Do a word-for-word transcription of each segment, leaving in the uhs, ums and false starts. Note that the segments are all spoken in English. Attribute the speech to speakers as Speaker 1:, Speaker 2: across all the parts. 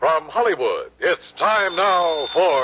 Speaker 1: From Hollywood, it's time now for...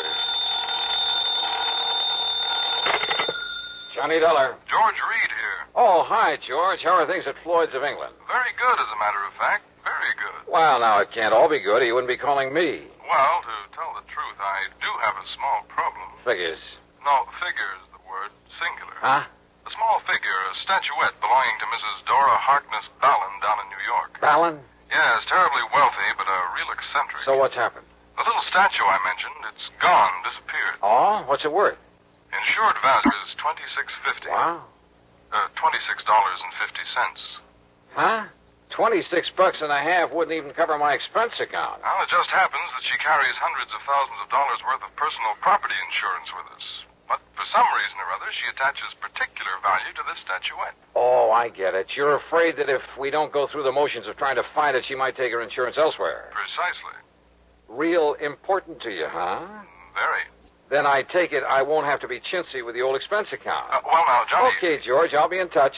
Speaker 2: Johnny Dollar.
Speaker 3: George Reed here.
Speaker 2: Oh, hi, George. How are things at Floyd's of England?
Speaker 3: Very good, as a matter of fact. Very good.
Speaker 2: Well, now, it can't all be good, or you wouldn't be calling me.
Speaker 3: Well, to tell the truth, I do have a small problem.
Speaker 2: Figures.
Speaker 3: No, figure is the word, singular.
Speaker 2: Huh?
Speaker 3: A small figure, a statuette belonging to Missus Dora Harkness Ballin down in New York.
Speaker 2: Ballin?
Speaker 3: Yes, terribly wealthy, but a real eccentric.
Speaker 2: So what's happened?
Speaker 3: The little statue I mentioned, it's gone, disappeared.
Speaker 2: Oh? What's it worth?
Speaker 3: Insured value is twenty-six fifty.
Speaker 2: Wow.
Speaker 3: Uh, twenty-six dollars and fifty cents.
Speaker 2: Huh? Twenty-six bucks and a half wouldn't even cover my expense account.
Speaker 3: Well, it just happens that she carries hundreds of thousands of dollars worth of personal property insurance with us. But for some reason or other, she attaches particular value to this statuette.
Speaker 2: Oh, I get it. You're afraid that if we don't go through the motions of trying to find it, she might take her insurance elsewhere.
Speaker 3: Precisely.
Speaker 2: Real important to you, huh?
Speaker 3: Very.
Speaker 2: Then I take it I won't have to be chintzy with the old expense account.
Speaker 3: Uh, well, now, Johnny...
Speaker 2: Okay, George, I'll be in touch.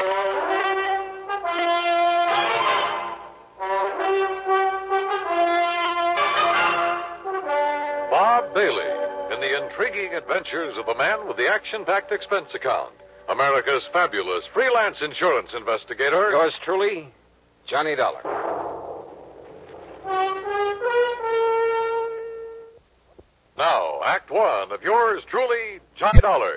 Speaker 1: Bob Bailey in the intriguing adventures of the man with the action-packed expense account. America's fabulous freelance insurance investigator.
Speaker 2: Yours truly, Johnny Dollar.
Speaker 1: Now, Act One of yours truly, Johnny Dollar.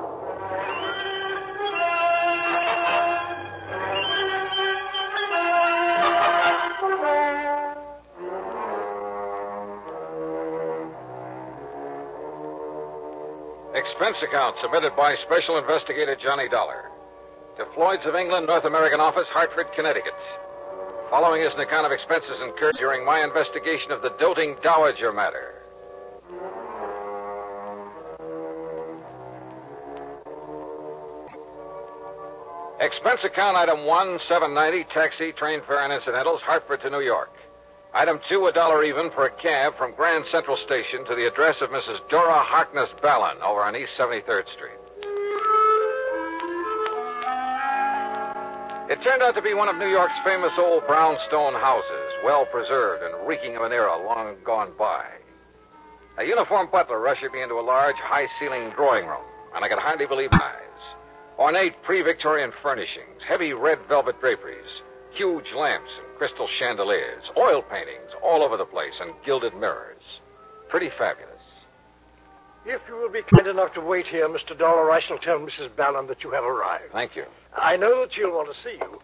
Speaker 2: Expense account submitted by Special Investigator Johnny Dollar to Floyd's of England, North American Office, Hartford, Connecticut. Following is an account of expenses incurred during my investigation of the doting dowager matter. Expense account item one, seven ninety, taxi, train fare, and incidentals, Hartford to New York. Item two, a dollar even for a cab from Grand Central Station to the address of Missus Dora Harkness Ballin over on East seventy-third Street. It turned out to be one of New York's famous old brownstone houses, well preserved and reeking of an era long gone by. A uniformed butler ushered me into a large, high-ceilinged drawing room, and I could hardly believe my eyes. Ornate pre-Victorian furnishings, heavy red velvet draperies, huge lamps and crystal chandeliers, oil paintings all over the place, and gilded mirrors. Pretty fabulous.
Speaker 4: If you will be kind enough to wait here, Mister Dollar, I shall tell Missus Ballin that you have arrived.
Speaker 2: Thank you.
Speaker 4: I know that she'll want to see you.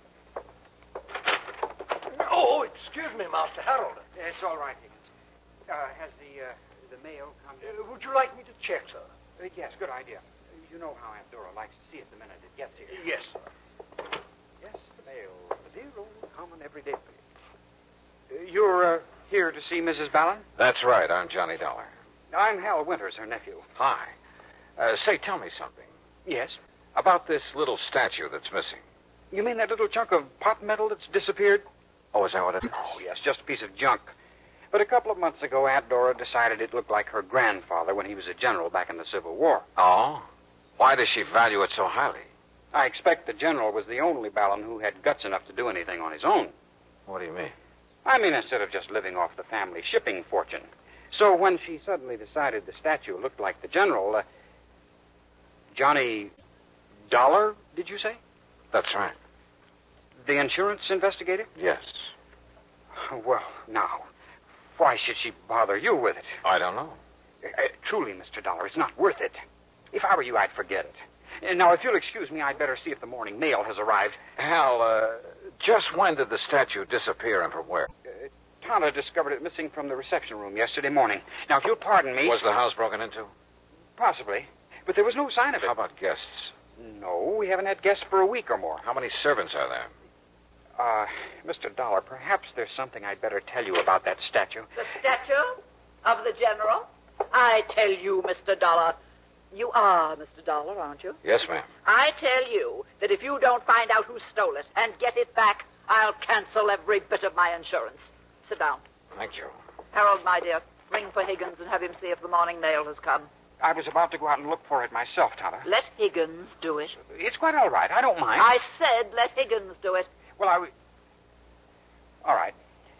Speaker 4: Oh, excuse me, Master Harold.
Speaker 5: It's all right, Higgins. Uh, has the uh, the mail come?
Speaker 4: Uh, would you like me to check, sir?
Speaker 5: Uh, yes, good idea. You know how Aunt Dora likes to see it the minute it gets here.
Speaker 4: Yes, sir.
Speaker 5: Yes, the mail. The dear old common everyday thing. Uh, you're uh, here to see Missus Ballin?
Speaker 2: That's right. I'm Johnny Dollar.
Speaker 5: I'm Hal Winters, her nephew.
Speaker 2: Hi. Uh, say, tell me something.
Speaker 5: Yes?
Speaker 2: About this little statue that's missing.
Speaker 5: You mean that little chunk of pot metal that's disappeared?
Speaker 2: Oh, is that what it is?
Speaker 5: Oh, yes, just a piece of junk. But a couple of months ago, Aunt Dora decided it looked like her grandfather when he was a general back in the Civil War.
Speaker 2: Oh? Why does she value it so highly?
Speaker 5: I expect the general was the only Ballin who had guts enough to do anything on his own.
Speaker 2: What do you mean?
Speaker 5: I mean, instead of just living off the family shipping fortune. So when she suddenly decided the statue looked like the general, uh, Johnny Dollar, did you say?
Speaker 2: That's right.
Speaker 5: The insurance investigator?
Speaker 2: Yes.
Speaker 5: Well, now, why should she bother you with it?
Speaker 2: I don't know.
Speaker 5: Uh, truly, Mister Dollar, it's not worth it. If I were you, I'd forget it. And now, if you'll excuse me, I'd better see if the morning mail has arrived.
Speaker 2: Hal, uh, just when did the statue disappear and from where?
Speaker 5: Uh, Tana discovered it missing from the reception room yesterday morning. Now, if you'll pardon me...
Speaker 2: Was the house broken into?
Speaker 5: Possibly. But there was no sign of it.
Speaker 2: How about guests?
Speaker 5: No, we haven't had guests for a week or more.
Speaker 2: How many servants are there?
Speaker 5: Uh, Mister Dollar, perhaps there's something I'd better tell you about that statue.
Speaker 6: The statue of the general? I tell you, Mister Dollar... You are Mister Dollar, aren't you?
Speaker 2: Yes, ma'am.
Speaker 6: I tell you that if you don't find out who stole it and get it back, I'll cancel every bit of my insurance. Sit down.
Speaker 2: Thank you.
Speaker 6: Harold, my dear, ring for Higgins and have him see if the morning mail has come.
Speaker 5: I was about to go out and look for it myself, Tana.
Speaker 6: Let Higgins do it.
Speaker 5: It's quite all right. I don't mind.
Speaker 6: I said let Higgins do it.
Speaker 5: Well, I... All right.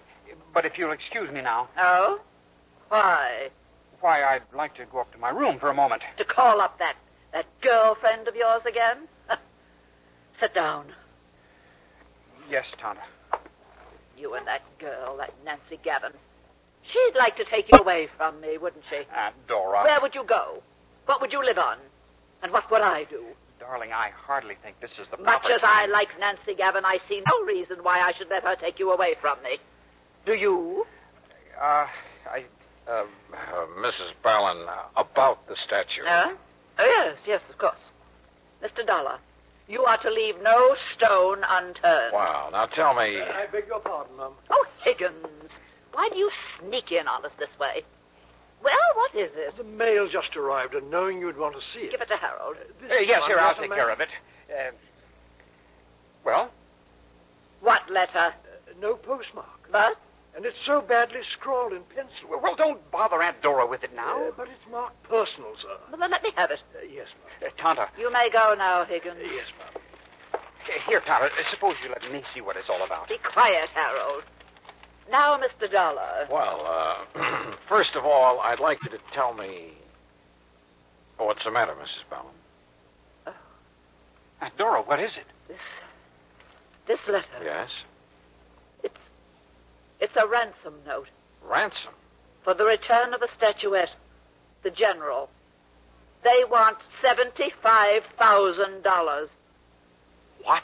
Speaker 5: But if you'll excuse me now.
Speaker 6: Oh? Why?
Speaker 5: Why, I'd like to go up to my room for a moment.
Speaker 6: To call up that, that girlfriend of yours again? Sit down.
Speaker 5: Yes, Tonto.
Speaker 6: You and that girl, that Nancy Gavin. She'd like to take you away from me, wouldn't she?
Speaker 5: Aunt Dora.
Speaker 6: Where would you go? What would you live on? And what would I do?
Speaker 5: Darling, I hardly think this is the
Speaker 6: Much
Speaker 5: proper
Speaker 6: as I like Nancy Gavin, I see no reason why I should let her take you away from me. Do you?
Speaker 5: Uh, I...
Speaker 2: Uh, uh, Missus Ballin, uh, about the statue.
Speaker 6: Huh? Oh, yes, yes, of course. Mister Dollar, you are to leave no stone unturned.
Speaker 2: Wow. Now tell me...
Speaker 4: Uh, I beg your pardon, Mum.
Speaker 6: Oh, Higgins, why do you sneak in on us this way? Well, what is it?
Speaker 4: The mail just arrived, and knowing you'd want to see it.
Speaker 6: Give it to Harold.
Speaker 4: This
Speaker 5: Uh, yes,
Speaker 4: one,
Speaker 5: here, I'll
Speaker 4: letter,
Speaker 5: take
Speaker 4: ma'am?
Speaker 5: care of it. Uh, well?
Speaker 6: What letter?
Speaker 4: Uh, no postmark.
Speaker 6: But?
Speaker 4: And it's so badly scrawled in pencil.
Speaker 5: Well, well, don't bother Aunt Dora with it now.
Speaker 4: Uh, but it's marked personal, sir.
Speaker 6: Well, then let me have it.
Speaker 4: Uh, yes, ma'am.
Speaker 5: Uh, Tonto.
Speaker 6: You may go now, Higgins.
Speaker 4: Uh, yes, ma'am.
Speaker 5: Uh, here, Tonto, uh, suppose you let me see what it's all about.
Speaker 6: Be quiet, Harold. Now, Mister Dollar.
Speaker 2: Well, uh, first of all, I'd like you to tell me... Oh, what's the matter, Missus Ballin?
Speaker 5: Aunt Dora, what is it?
Speaker 6: This, this letter.
Speaker 2: Yes?
Speaker 6: It's, it's a ransom note
Speaker 2: Ransom?
Speaker 6: for the return of the statuette, the general. They want seventy-five thousand dollars.
Speaker 5: What?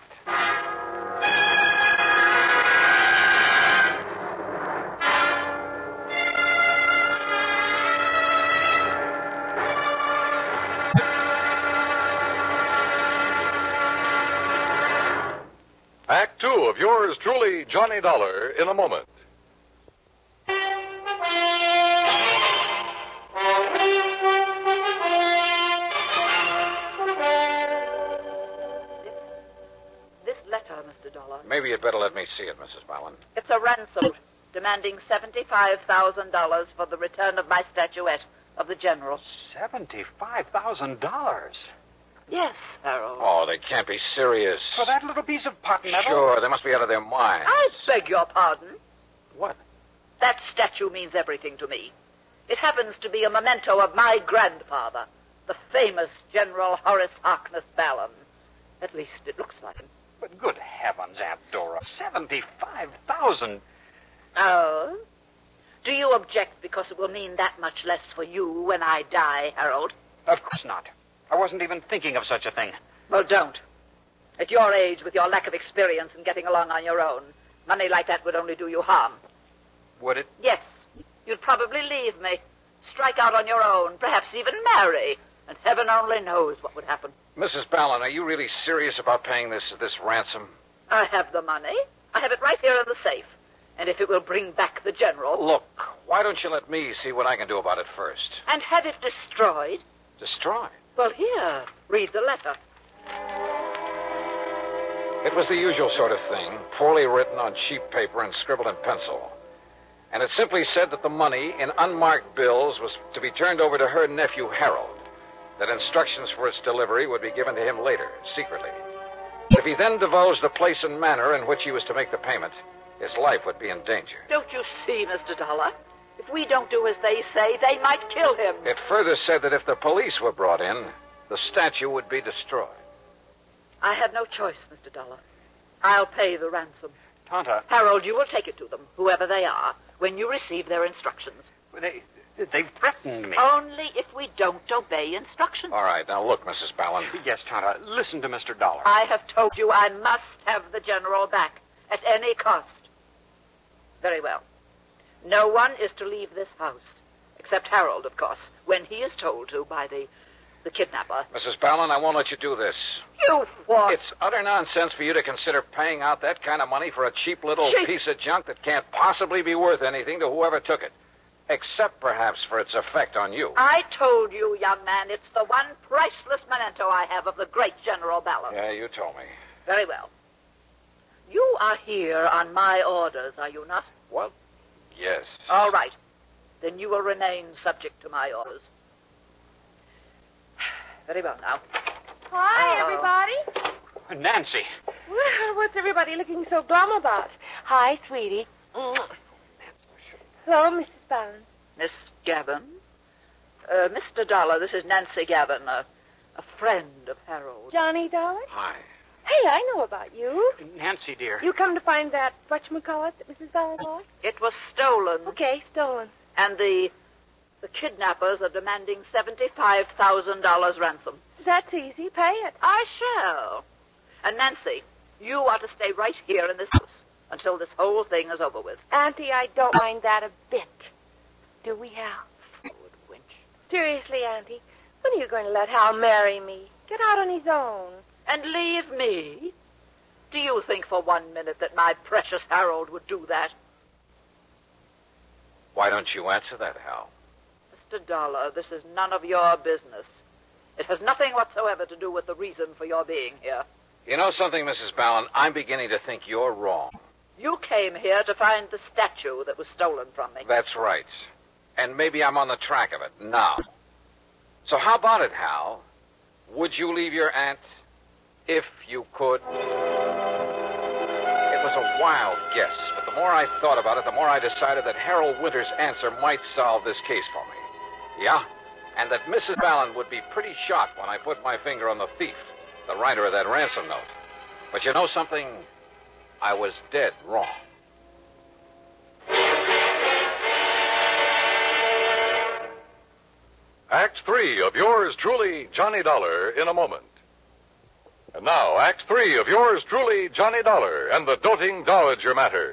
Speaker 1: Act two of yours truly, Johnny Dollar, in a moment.
Speaker 6: This letter, Mister Dollar.
Speaker 2: Maybe you'd better let me see it, Missus Ballin.
Speaker 6: It's a ransom note demanding seventy-five thousand dollars for the return of my statuette of the general.
Speaker 5: Seventy-five thousand dollars?
Speaker 6: Yes, Harold.
Speaker 2: Oh, they can't be serious.
Speaker 5: For that little piece of pot metal?
Speaker 2: Sure, they must be out of their minds.
Speaker 6: I beg your pardon.
Speaker 2: What?
Speaker 6: That statue means everything to me. It happens to be a memento of my grandfather, the famous General Horace Harkness Ballin. At least it looks like him.
Speaker 5: But good heavens, Aunt Dora, seventy-five thousand.
Speaker 6: Oh? Do you object because it will mean that much less for you when I die, Harold?
Speaker 5: Of course not. I wasn't even thinking of such a thing.
Speaker 6: Well, don't. At your age, with your lack of experience and getting along on your own, money like that would only do you harm.
Speaker 5: Would it?
Speaker 6: Yes. You'd probably leave me, strike out on your own, perhaps even marry, and heaven only knows what would happen.
Speaker 2: Missus Ballin, are you really serious about paying this this ransom?
Speaker 6: I have the money. I have it right here in the safe. And if it will bring back the general...
Speaker 2: Look, why don't you let me see what I can do about it first?
Speaker 6: And have it destroyed?
Speaker 2: Destroy?
Speaker 6: Well, here, read the letter.
Speaker 2: It was the usual sort of thing, poorly written on cheap paper and scribbled in pencil. And it simply said that the money in unmarked bills was to be turned over to her nephew, Harold, that instructions for its delivery would be given to him later, secretly. If he then divulged the place and manner in which he was to make the payment, his life would be in danger.
Speaker 6: Don't you see, Mister Dollar? If we don't do as they say, they might kill him.
Speaker 2: It further said that if the police were brought in, the statue would be destroyed.
Speaker 6: I have no choice, Mister Dollar. I'll pay the ransom.
Speaker 5: Tonto,
Speaker 6: Harold, you will take it to them, whoever they are, when you receive their instructions.
Speaker 5: they, they've threatened me.
Speaker 6: Only if we don't obey instructions.
Speaker 2: All right, now look, Missus Ballin.
Speaker 5: Yes, Tonto, listen to Mister Dollar.
Speaker 6: I have told you I must have the general back at any cost. Very well. No one is to leave this house, except Harold, of course, when he is told to by the, the kidnapper.
Speaker 2: Missus Ballin, I won't let you do this.
Speaker 6: You what?
Speaker 2: It's utter nonsense for you to consider paying out that kind of money for a cheap little
Speaker 6: Cheap?
Speaker 2: piece of junk that can't possibly be worth anything to whoever took it. Except, perhaps, for its effect on you.
Speaker 6: I told you, young man, it's the one priceless memento I have of the great General Ballin.
Speaker 2: Yeah, you told me.
Speaker 6: Very well. You are here on my orders, are you not?
Speaker 2: What? Yes.
Speaker 6: All right. Then you will remain subject to my orders. Very well now.
Speaker 7: Hi,
Speaker 6: Oh.
Speaker 7: everybody.
Speaker 5: Nancy.
Speaker 7: Well, what's everybody looking so glum about? Hi, sweetie. Mm. Hello, Missus Ballin.
Speaker 6: Miss Gavin? Uh, Mister Dollar, this is Nancy Gavin, a, a friend of Harold.
Speaker 7: Johnny Dollar?
Speaker 2: Hi.
Speaker 7: Hey, I know about you.
Speaker 5: Nancy, dear.
Speaker 7: You come to find that whatchamacallit that Missus Ballin lost?
Speaker 6: It was stolen.
Speaker 7: Okay, stolen.
Speaker 6: And the the kidnappers are demanding seventy-five thousand dollars ransom.
Speaker 7: That's easy. Pay it.
Speaker 6: I shall. And Nancy, you are to stay right here in this house until this whole thing is over with.
Speaker 7: Auntie, I don't mind that a bit. Do we, Hal?
Speaker 6: Good winch.
Speaker 7: Seriously, Auntie, when are you going to let Hal marry me? Get out on his own.
Speaker 6: And leave me? Do you think for one minute that my precious Harold would do that?
Speaker 2: Why don't you answer that, Hal?
Speaker 6: Mister Dollar, this is none of your business. It has nothing whatsoever to do with the reason for your being here.
Speaker 2: You know something, Missus Ballin? I'm beginning to think you're wrong.
Speaker 6: You came here to find the statue that was stolen from me.
Speaker 2: That's right. And maybe I'm on the track of it now. So how about it, Hal? Would you leave your aunt if you could? It was a wild guess, but the more I thought about it, the more I decided that Harold Winter's answer might solve this case for me. Yeah? And that Missus Ballin would be pretty shocked when I put my finger on the thief, the writer of that ransom note. But you know something? I was dead wrong.
Speaker 1: Act three of yours truly, Johnny Dollar, in a moment. And now, Act three of yours truly, Johnny Dollar, and the doting Dowager matter.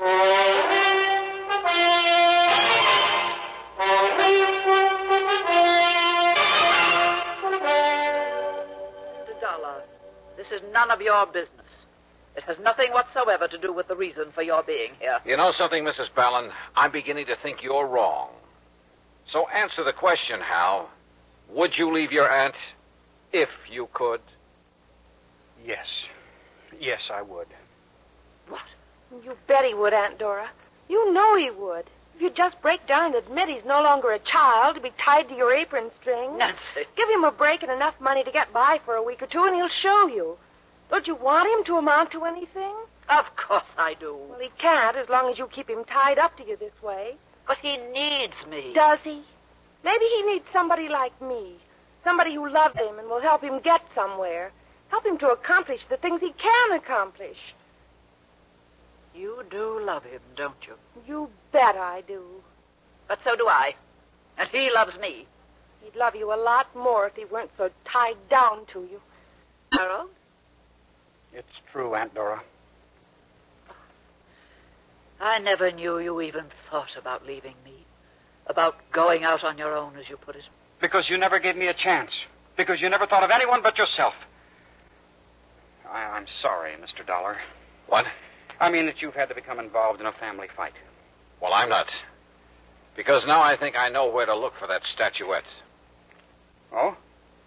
Speaker 6: Mister Dollar, this is none of your business. It has nothing whatsoever to do with the reason for your being here.
Speaker 2: You know something, Missus Ballin? I'm beginning to think you're wrong. So answer the question, Hal. Would you leave your aunt if you could?
Speaker 5: Yes. Yes, I would.
Speaker 6: What?
Speaker 7: You bet he would, Aunt Dora. You know he would. If you just break down and admit he's no longer a child to be tied to your apron string.
Speaker 6: Nancy.
Speaker 7: Give him a break and enough money to get by for a week or two, and he'll show you. Don't you want him to amount to anything?
Speaker 6: Of course I do.
Speaker 7: Well, he can't as long as you keep him tied up to you this way.
Speaker 6: But he needs me.
Speaker 7: Does he? Maybe he needs somebody like me. Somebody who loves him and will help him get somewhere. Help him to accomplish the things he can accomplish.
Speaker 6: You do love him, don't you?
Speaker 7: You bet I do.
Speaker 6: But so do I. And he loves me.
Speaker 7: He'd love you a lot more if he weren't so tied down to you.
Speaker 6: Harold?
Speaker 5: It's true, Aunt Dora.
Speaker 6: I never knew you even thought about leaving me. About going out on your own, as you put it.
Speaker 5: Because you never gave me a chance. Because you never thought of anyone but yourself. I, I'm sorry, Mister Dollar.
Speaker 2: What?
Speaker 5: I mean that you've had to become involved in a family fight.
Speaker 2: Well, I'm not. Because now I think I know where to look for that statuette.
Speaker 5: Oh?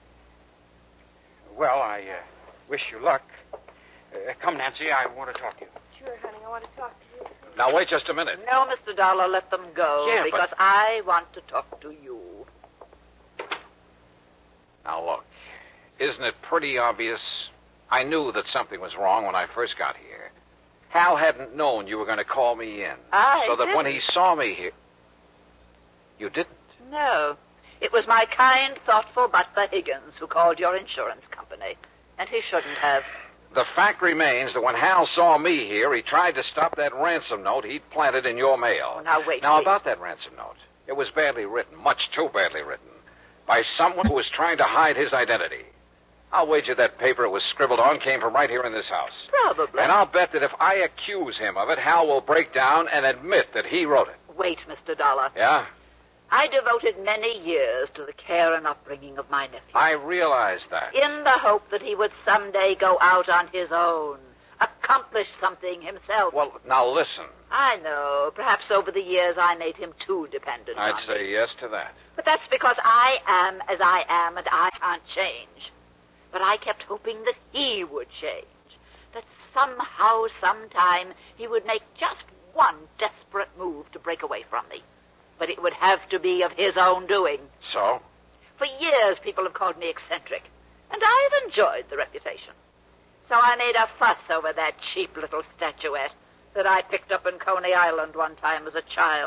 Speaker 5: Well, I uh, wish you luck. Uh, come, Nancy, I want to talk to you.
Speaker 7: Sure, honey, I want to talk to you.
Speaker 2: Now, wait just a minute.
Speaker 6: No, Mister Dollar, let them go.
Speaker 2: Yeah, but-
Speaker 6: because I want to talk to you.
Speaker 2: Now, look. Isn't it pretty obvious? I knew that something was wrong when I first got here. Hal hadn't known you were going to call me in.
Speaker 6: I
Speaker 2: So that
Speaker 6: didn't.
Speaker 2: when he saw me here... You didn't?
Speaker 6: No. It was my kind, thoughtful Butler Higgins who called your insurance company. And he shouldn't have.
Speaker 2: The fact remains that when Hal saw me here, he tried to stop that ransom note he'd planted in your mail.
Speaker 6: Oh, now, wait,
Speaker 2: Now,
Speaker 6: please.
Speaker 2: about that ransom note. It was badly written, much too badly written, by someone who was trying to hide his identity. I'll wager that paper it was scribbled on came from right here in this house.
Speaker 6: Probably.
Speaker 2: And I'll bet that if I accuse him of it, Hal will break down and admit that he wrote it.
Speaker 6: Wait, Mister Dollar.
Speaker 2: Yeah?
Speaker 6: I devoted many years to the care and upbringing of my nephew.
Speaker 2: I realize that.
Speaker 6: In the hope that he would someday go out on his own, accomplish something himself.
Speaker 2: Well, now listen.
Speaker 6: I know. Perhaps over the years I made him too dependent on
Speaker 2: I'd say
Speaker 6: me.
Speaker 2: yes to that.
Speaker 6: But that's because I am as I am and I can't change. But I kept hoping that he would change. That somehow, sometime, he would make just one desperate move to break away from me. But it would have to be of his own doing.
Speaker 2: So?
Speaker 6: For years, people have called me eccentric. And I've enjoyed the reputation. So I made a fuss over that cheap little statuette that I picked up in Coney Island one time as a child.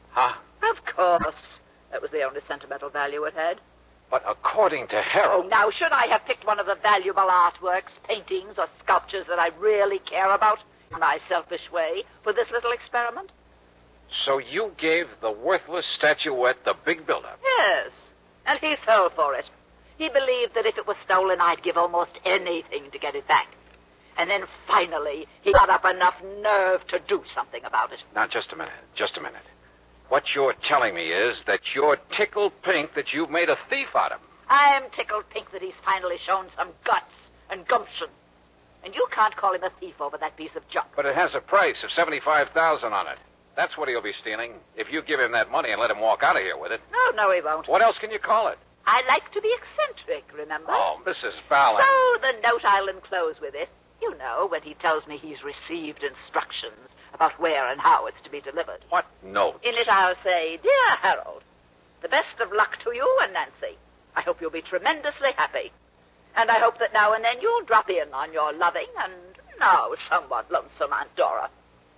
Speaker 2: Huh?
Speaker 6: Of course. That was the only sentimental value it had.
Speaker 2: But according to
Speaker 6: Oh,
Speaker 2: Harold...
Speaker 6: now, should I have picked one of the valuable artworks, paintings, or sculptures that I really care about, in my selfish way, for this little experiment?
Speaker 2: So you gave the worthless statuette the big build-up?
Speaker 6: Yes, and he fell for it. He believed that if it was stolen, I'd give almost anything to get it back. And then finally, he got up enough nerve to do something about it.
Speaker 2: Now, just a minute, just a minute. What you're telling me is that you're tickled pink that you've made a thief out of him.
Speaker 6: I'm tickled pink that he's finally shown some guts and gumption. And you can't call him a thief over that piece of junk.
Speaker 2: But it has a price of seventy-five thousand dollars on it. That's what he'll be stealing, if you give him that money and let him walk out of here with it.
Speaker 6: No, no, he won't.
Speaker 2: What else can you call it?
Speaker 6: I like to be eccentric, remember?
Speaker 2: Oh, Missus Fallon.
Speaker 6: So the note I'll enclose with it, you know, when he tells me he's received instructions about where and how it's to be delivered.
Speaker 2: What note?
Speaker 6: In it I'll say, Dear Harold, the best of luck to you and Nancy. I hope you'll be tremendously happy. And I hope that now and then you'll drop in on your loving and now somewhat lonesome Aunt Dora.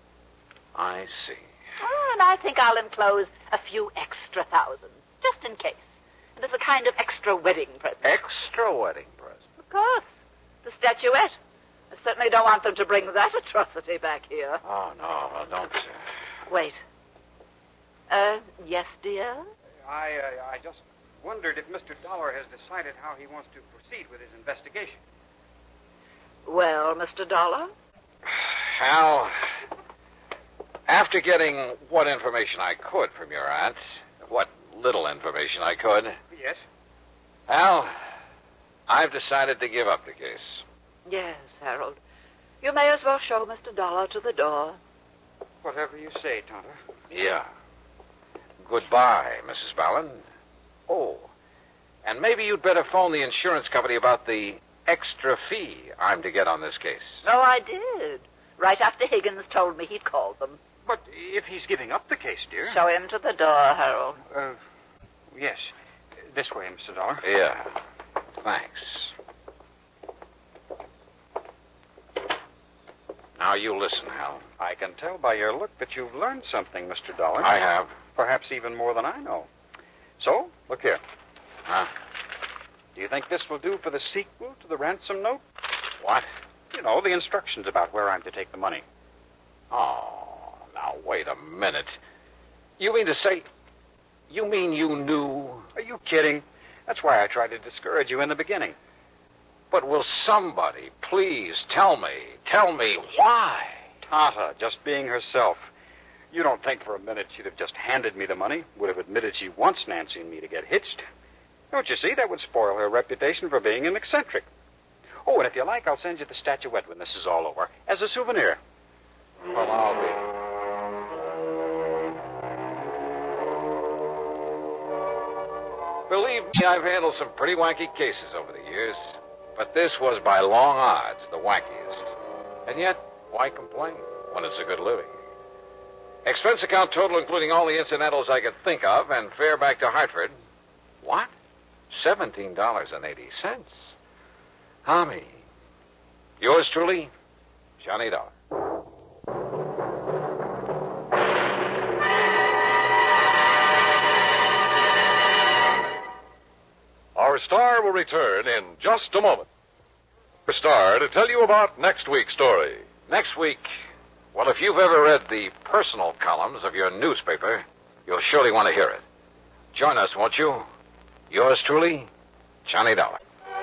Speaker 2: I see.
Speaker 6: Oh, and I think I'll enclose a few extra thousands, just in case. And as a kind of extra wedding present.
Speaker 2: Extra wedding present?
Speaker 6: Of course. The statuette. I certainly don't want them to bring that atrocity back here.
Speaker 2: Oh, no, no, don't. Uh...
Speaker 6: Wait. Uh, yes, dear?
Speaker 5: I, uh, I just wondered if Mister Dollar has decided how he wants to proceed with his investigation.
Speaker 6: Well, Mister Dollar?
Speaker 2: Hal, after getting what information I could from your aunt, what little information I could...
Speaker 5: Yes?
Speaker 2: Hal, I've decided to give up the case.
Speaker 6: Yes, Harold. You may as well show Mister Dollar to the door.
Speaker 5: Whatever you say, Tonto.
Speaker 2: Yeah. Goodbye, Missus Fallon. Oh, and maybe you'd better phone the insurance company about the extra fee I'm to get on this case.
Speaker 6: No, I did. Right after Higgins told me he'd called them.
Speaker 5: But if he's giving up the case, dear...
Speaker 6: Show him to the door, Harold.
Speaker 5: Uh, yes. This way, Mister Dollar.
Speaker 2: Yeah. Thanks. Now, you listen, Hal.
Speaker 5: I can tell by your look that you've learned something, Mister Dollar.
Speaker 2: I have.
Speaker 5: Perhaps even more than I know. So, look here.
Speaker 2: Huh?
Speaker 5: Do you think this will do for the sequel to the ransom note?
Speaker 2: What?
Speaker 5: You know, the instructions about where I'm to take the money.
Speaker 2: Oh, now, wait a minute. You mean to say... You mean you knew...
Speaker 5: Are you kidding? That's why I tried to discourage you in the beginning.
Speaker 2: But will somebody please tell me, tell me why?
Speaker 5: Tata, just being herself. You don't think for a minute she'd have just handed me the money, would have admitted she wants Nancy and me to get hitched. Don't you see? That would spoil her reputation for being an eccentric. Oh, and if you like, I'll send you the statuette when this is all over, as a souvenir.
Speaker 2: Well, I'll be... Believe me, I've handled some pretty wacky cases over the years. But this was by long odds the wackiest. And yet, why complain when it's a good living? Expense account total, including all the incidentals I could think of, and fare back to Hartford. What? seventeen dollars and eighty cents. Tommy. Yours truly, Johnny Dollar.
Speaker 1: Our star will return in just a moment. Our star to tell you about next week's story.
Speaker 2: Next week, well, if you've ever read the personal columns of your newspaper, you'll surely want to hear it. Join us, won't you? Yours truly, Johnny Dollar.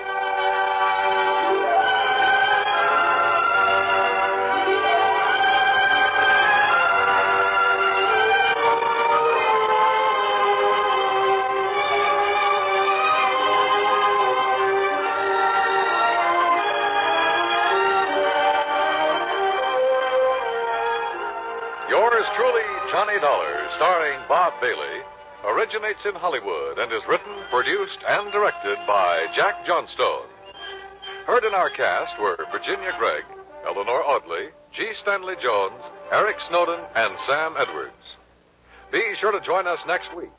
Speaker 1: Yours truly, Johnny Dollar, starring Bob Bailey, originates in Hollywood and is written, produced, and directed by Jack Johnstone. Heard in our cast were Virginia Gregg, Eleanor Audley, G. Stanley Jones, Eric Snowden, and Sam Edwards. Be sure to join us next week